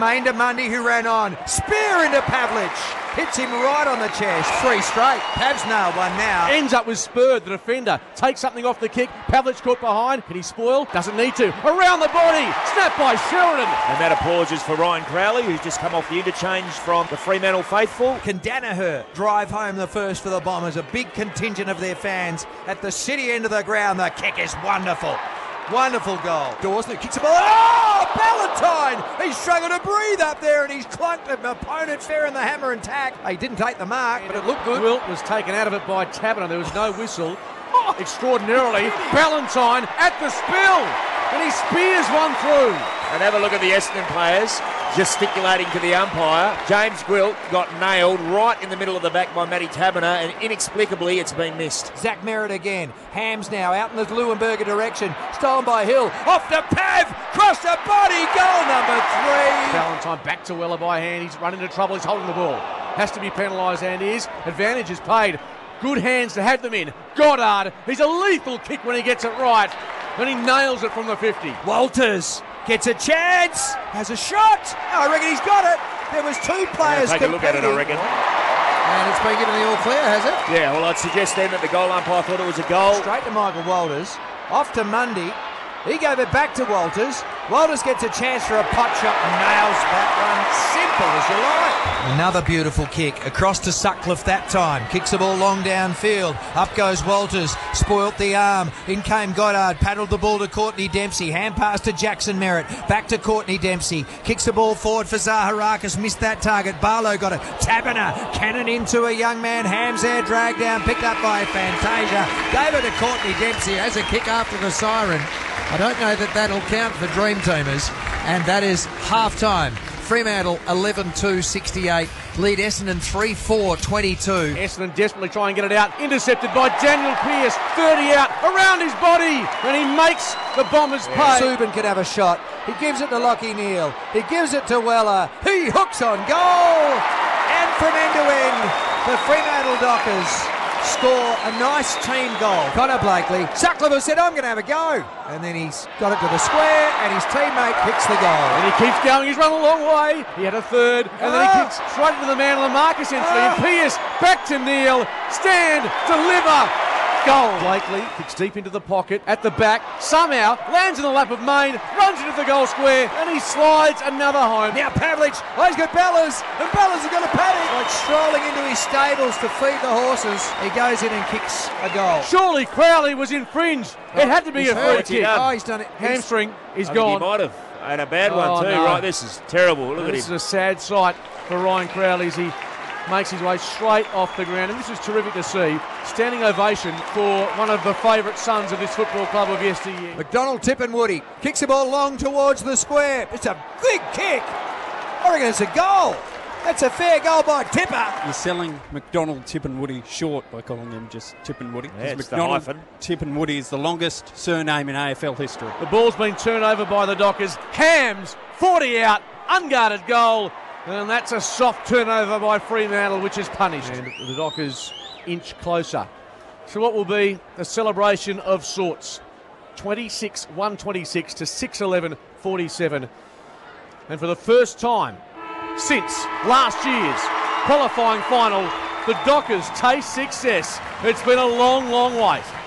Main to Mundy, who ran on. Spear into Pavlich. Hits him right on the chest. 3 straight. Pav's nailed one now. Ends up with Spurred, the defender. Takes something off the kick. Pavlich caught behind. Can he spoil? Doesn't need to. Around the body. Snapped by Sheridan. And that applause is for Ryan Crowley, who's just come off the interchange from the Fremantle faithful. Can Danaher drive home the first for the Bombers? A big contingent of their fans at the city end of the ground. The kick is wonderful. Wonderful goal. Dawson kicks the ball. Oh, Ballantyne! He's struggled to breathe up there and he's clunked an opponent fair in the hammer and tack. He didn't take the mark, but it looked good. Wilt was taken out of it by Taberner. There was no whistle. Extraordinarily, Ballantyne at the spill, and he spears one through. And have a look at the Essendon players gesticulating to the umpire. James Gwilt got nailed right in the middle of the back by Matty Taberner, and inexplicably it's been missed. Zach Merritt again. Hams now out in the Leuenberger direction. Stolen by Hill. Off the Pav. Cross the body. Goal number 3. Ballantyne back to Weller by hand. He's run into trouble. He's holding the ball. Has to be penalised, and is. Advantage is paid. Good hands to have them in. Goddard. He's a lethal kick when he gets it right. And he nails it from the 50. Walters gets a chance. Has a shot. I reckon he's got it. There was 2 players take a look at it, I reckon. And it's been given the all clear, has it? Yeah, well, I'd suggest then that the goal umpire thought it was a goal. Straight to Michael Walters. Off to Mundy. He gave it back to Walters. Walters gets a chance for a pot shot and nails that one. Simple as you like. Another beautiful kick across to Sutcliffe that time. Kicks the ball long downfield. Up goes Walters. Spoilt the arm. In came Goddard. Paddled the ball to Courtney Dempsey. Hand pass to Jackson Merritt. Back to Courtney Dempsey. Kicks the ball forward for Zaharakis. Missed that target. Barlow got it. Taberner. Cannon into a young man. Hams there. Dragged down. Picked up by Fantasia. Gave it to Courtney Dempsey. Has a kick after the siren. I don't know that that'll count for Dream Teamers, and that is half-time. Fremantle 11-2-68, lead Essendon 3-4-22. Essendon desperately try and get it out, intercepted by Daniel Pearce, 30 out, around his body, and he makes the Bombers pay. Subin could have a shot. He gives it to Lockie Neal. He gives it to Weller. He hooks on goal, and from end to end, the Fremantle Dockers score a nice team goal. Connor Blakely. Sutcliffe said, I'm going to have a go. And then he's got it to the square, and his teammate kicks the goal. And he keeps going. He's run a long way. He had a third, and then he kicks straight into the man on the mark, essentially. And Pearce back to Neal. Stand, deliver. Goal. Blakely kicks deep into the pocket at the back. Somehow lands in the lap of Main, runs into the goal square, and he slides another home. Now Pavlich, he's got Bellas, and Bellas has got a paddock. Like strolling into his stables to feed the horses. He goes in and kicks a goal. Surely Crowley was infringed. It had to be a free kick. Oh, he's done it. Hamstring is I gone. Think he might have. And a bad one too. No. Right, this is terrible. Look at him. This is a sad sight for Ryan Crowley as he makes his way straight off the ground, and this is terrific to see. Standing ovation for one of the favourite sons of this football club of yesteryear. McDonald Tippenwoody kicks the ball long towards the square. It's a big kick. I reckon it's a goal. That's a fair goal by Tipper. You're selling McDonald Tippenwoody short by calling him just Tippenwoody. Yeah, it's McDonald the hyphen. Tippenwoody is the longest surname in AFL history. The ball's been turned over by the Dockers. Hams, 40 out, unguarded goal. And that's a soft turnover by Fremantle, which is punished. And the Dockers inch closer. So what will be a celebration of sorts. 126 to 6-11-47. And for the first time since last year's qualifying final, the Dockers taste success. It's been a long, long wait.